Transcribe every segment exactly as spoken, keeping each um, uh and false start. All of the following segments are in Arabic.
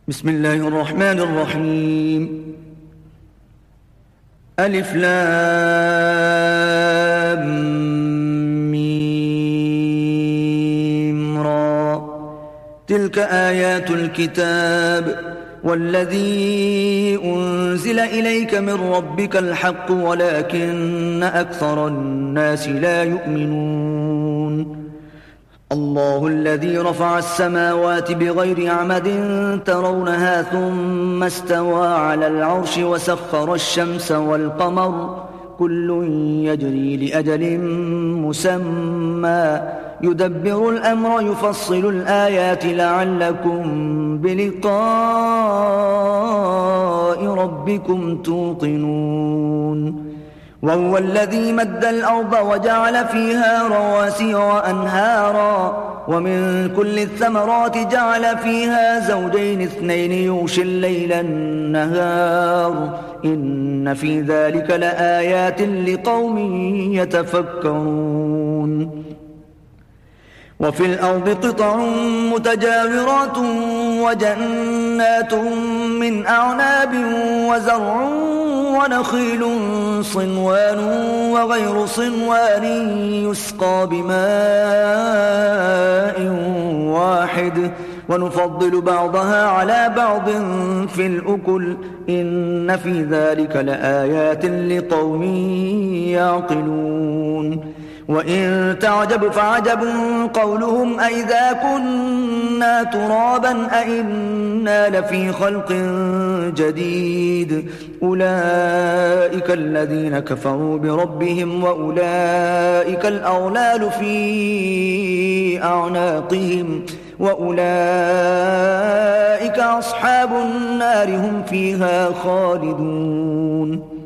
بسم الله الرحمن الرحيم. ألف لام ميم را. تلك آيات الكتاب والذي أنزل إليك من ربك الحق ولكن أكثر الناس لا يؤمنون. الله الذي رفع السماوات بغير عمد ترونها ثم استوى على العرش وسخر الشمس والقمر كل يجري لأجل مسمى يدبر الأمر يفصل الآيات لعلكم بلقاء ربكم توقنون. وهو الذي مد الأرض وجعل فيها رواسي وأنهارا ومن كل الثمرات جعل فيها زوجين اثنين يغشي الليل النهار إن في ذلك لآيات لقوم يتفكرون. وفي الأرض قطع متجاورات وجنات من أعناب وزرع ونخيل صنوان وغير صنوان يسقى بماء واحد ونفضل بعضها على بعض في الأكل إن في ذلك لآيات لقوم يعقلون. وإن تعجب فعجب قولهم أئذا كنا ترابا أئنا لفي خلق جديد أولئك الذين كفروا بربهم وأولئك الأغلال في أعناقهم وأولئك أصحاب النار هم فيها خالدون.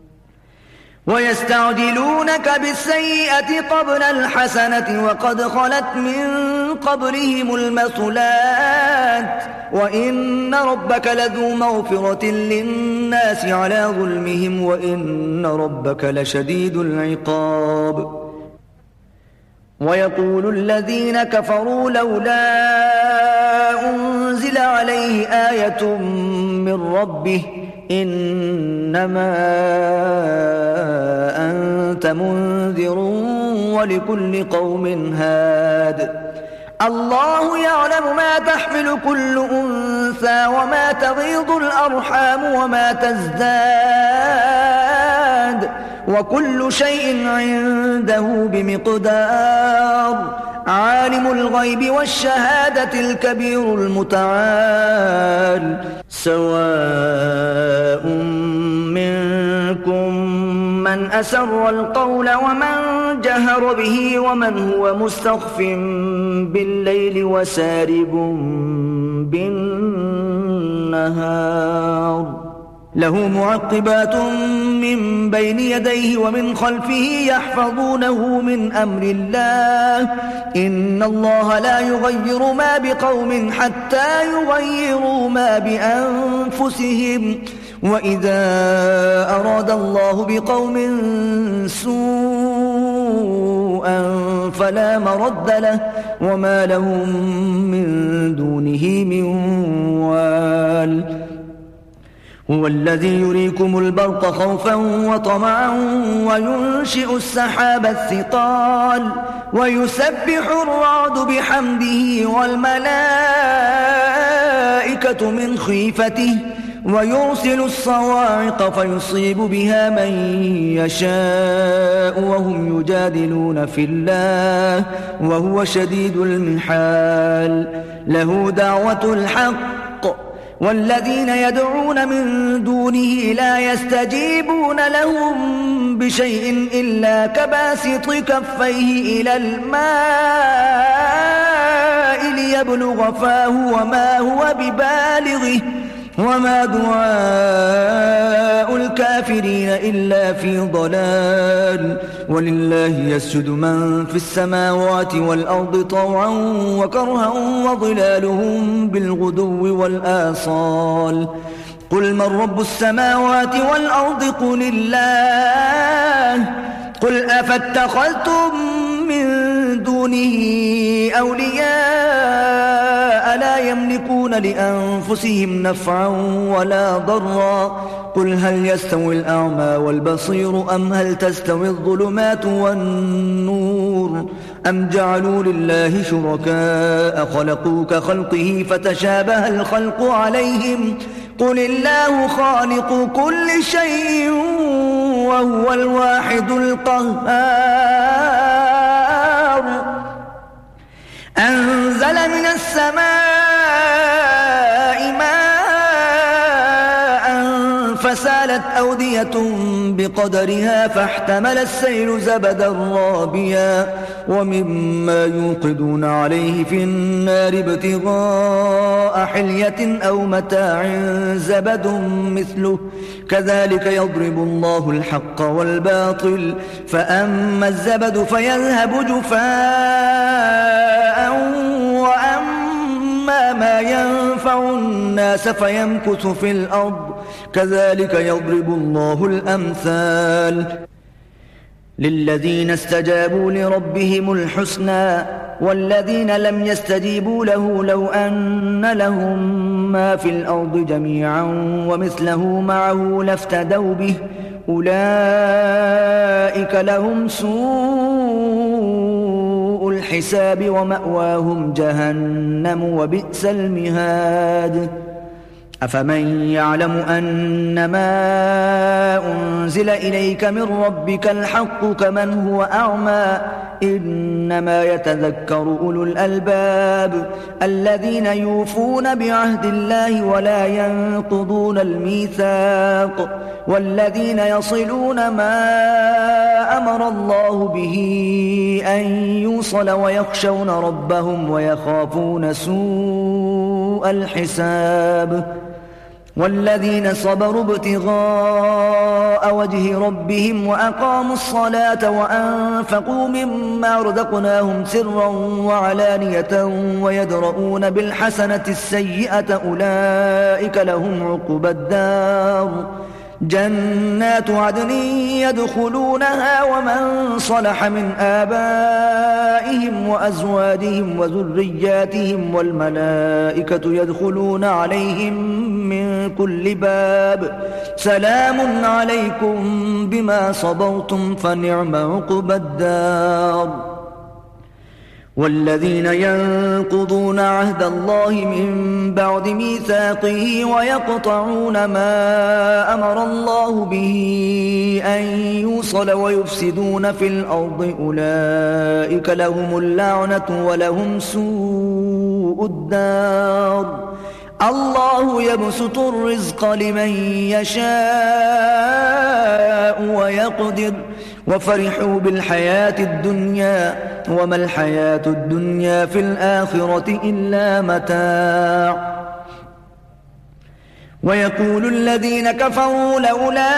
ويستعجلونك بالسيئة قبل الحسنة وقد خلت من قبلهم المثلات وإن ربك لذو مغفرة للناس على ظلمهم وإن ربك لشديد العقاب. ويقول الذين كفروا لولا أنزل عليه آية من ربه إنما أنت منذر ولكل قوم هاد. الله يعلم ما تحمل كل أنثى وما تغيض الأرحام وما تزداد وكل شيء عنده بمقدار. عالم الغيب والشهادة الكبير المتعال. سواء منكم من أسر القول ومن جهر به ومن هو مستخف بالليل وسارب بالنهار له معقبات من بين يديه ومن خلفه يحفظونه من أمر الله إن الله لا يغير ما بقوم حتى يغيروا ما بأنفسهم وإذا أراد الله بقوم سوءا فلا مرد له وما لهم من دونه من وال. هو الذي يريكم البرق خوفا وطمعا وينشئ السحاب الثقال ويسبح الرعد بحمده والملائكة من خيفته ويرسل الصواعق فيصيب بها من يشاء وهم يجادلون في الله وهو شديد المحال. له دعوة الحق والذين يدعون من دونه لا يستجيبون لهم بشيء إلا كباسط كفيه إلى الماء ليبلغ فاه وما هو ببالغه وما دعاء الكافرين إلا في ضلال. ولله يسجد من في السماوات والأرض طوعا وكرها وظلالهم بالغدو والآصال. قل من رب السماوات والأرض قل الله قل أفاتخذتم من دونه أولياء لا يملكون لأنفسهم نفعا ولا ضرا قل هل يستوي الأعمى والبصير أم هل تستوي الظلمات والنور أم جعلوا لله شركاء خلقوا كخلقه فتشابه الخلق عليهم قل الله خالق كل شيء وهو الواحد القهار أنزل من السماء ماء فسالت أودية بقدرها فاحتمل السيل زبدا رابيا ومما يوقدون عليه في النار ابتغاء حلية أو متاع زبد مثله كذلك يضرب الله الحق والباطل فأما الزبد فيذهب جفاء وأما ما ينفع الناس فيمكث في الأرض كذلك يضرب الله الأمثال للذين استجابوا لربهم الحسنى والذين لم يستجيبوا له لو أن لهم ما في الأرض جميعا ومثله معه لافتدوا به أولئك لهم سوء الحساب ومأواهم جهنم وبئس المهاد أفمن يعلم أنما أنزل إليك من ربك الحق كمن هو أعمى إنما يتذكر أولو الألباب الذين يوفون بعهد الله ولا ينقضون الميثاق والذين يصلون ما أمر الله به أن يوصل ويخشون ربهم ويخافون سوء الحساب والذين صبروا ابتغاء وجه ربهم وأقاموا الصلاة وأنفقوا مما رزقناهم سرا وعلانية ويدرؤون بالحسنة السيئة أولئك لهم عقبى الدار جنات عدن يدخلونها ومن صلح من آبائهم وأزواجهم وذرياتهم والملائكة يدخلون عليهم من كل باب سلام عليكم بما صبرتم فنعم عقبى الدار والذين ينقضون عهد الله من بعد ميثاقه ويقطعون ما أمر الله به أن يوصل ويفسدون في الأرض أولئك لهم اللعنة ولهم سوء الدار الله يبسط الرزق لمن يشاء ويقدر وفرحوا بالحياة الدنيا وما الحياة الدنيا في الآخرة إلا متاع ويقول الذين كفروا لولا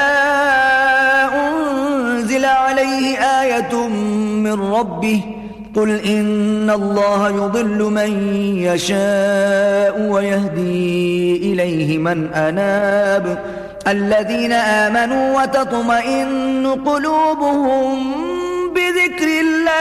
أنزل عليه آية من ربه قل إن الله يضل من يشاء ويهدي إليه من أناب الذين آمنوا وتطمئن قلوبهم بذكر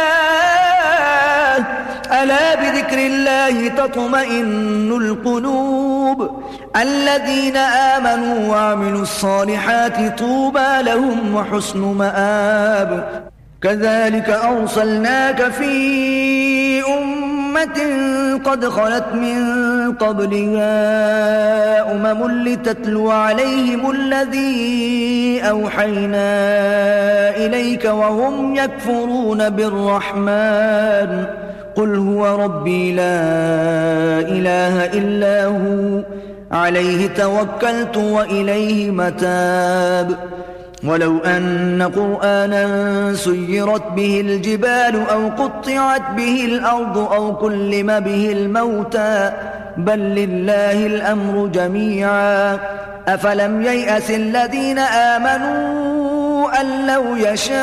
الله ألا بذكر الله تطمئن القلوب الذين آمنوا وعملوا الصالحات طوبى لهم وحسن مآب كذلك أرسلناك في أمة قد خلت من قبلها أمم لتتلو عليهم الذي أوحينا إليك وهم يكفرون بالرحمن قل هو ربي لا إله إلا هو عليه توكلت وإليه متاب ولو أن قرآنا سيرت به الجبال أو قطعت به الأرض أو كلم به الموتى بل لله الأمر جميعا أفلم ييأس الذين آمنوا أن لو يشاء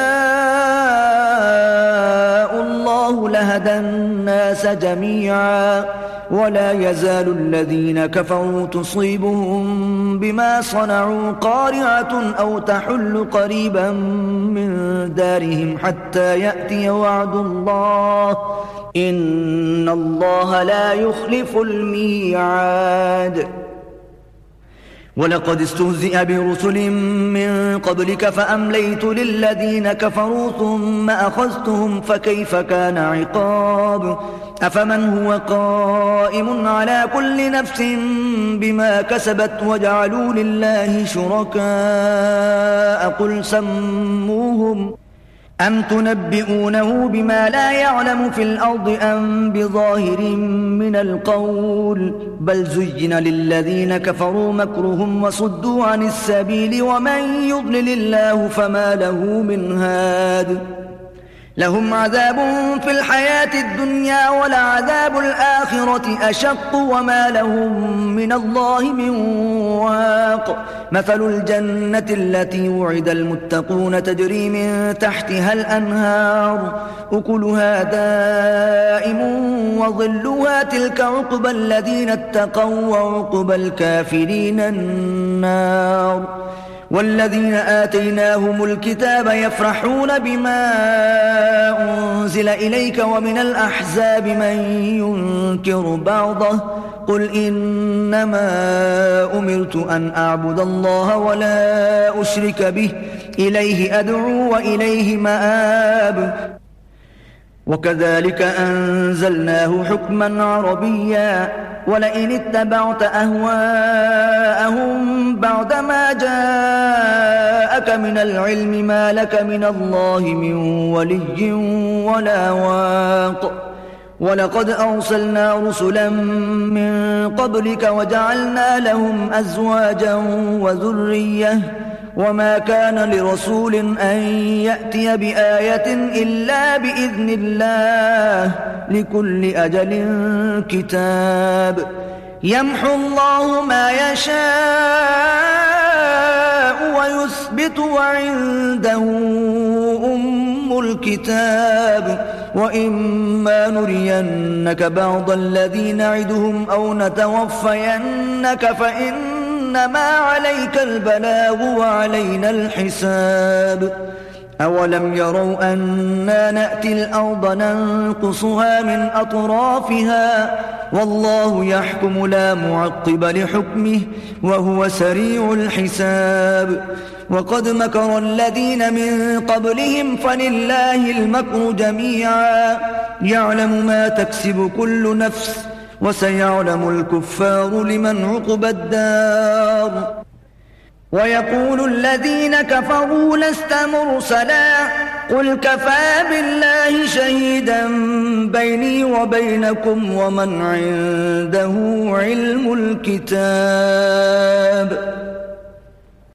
الله لهدى الناس جميعا ولا يزال الذين كفروا تصيبهم بما صنعوا قارعة أو تحل قريبا من دارهم حتى يأتي وعد الله إن الله لا يخلف الميعاد. ولقد استهزئ برسل من قبلك فأمليت للذين كفروا ثم أخذتهم فكيف كان عقاب. أفمن هو قائم على كل نفس بما كسبت وجعلوا لله شركاء قل سموهم أم تنبئونه بما لا يعلم في الأرض أم بظاهر من القول بل زين للذين كفروا مكرهم وصدوا عن السبيل ومن يضلل الله فما له من هاد. لهم عذاب في الحياة الدنيا ولعذاب الآخرة أشق وما لهم من الله من واق. مثل الجنة التي وعد المتقون تجري من تحتها الأنهار أكلها دائم وظلها تلك عقبى الذين اتقوا وعقبى الكافرين النار. والذين آتيناهم الكتاب يفرحون بما أنزل إليك ومن الأحزاب من ينكر بعضه قل إنما أمرت أن أعبد الله ولا أشرك به إليه أدعو وإليه مآب. وكذلك أنزلناه حكما عربيا ولئن اتبعت أهواءهم بعدما جاءك من العلم ما لك من الله من ولي ولا واق. ولقد أرسلنا رسلا من قبلك وجعلنا لهم أزواجا وذرية وما كان لرسول أن يأتي بآية إلا بإذن الله لكل أجل كتاب. يمحو الله ما يشاء ويثبت وعنده أم الكتاب. وإما نرينك بعض الذي نعدهم أو نتوفينك فإنما عليك البلاغ وعلينا الحساب. أولم يروا أنا نأتي الأرض ننقصها من أطرافها والله يحكم لا معقب لحكمه وهو سريع الحساب. وقد مكر الذين من قبلهم فلله المكر جميعا يعلم ما تكسب كل نفس وسيعلم الكفار لمن عقبى الدار. ويقول الذين كفروا لست مرسلا قل كفى بالله شهيدا بيني وبينكم ومن عنده علم الكتاب.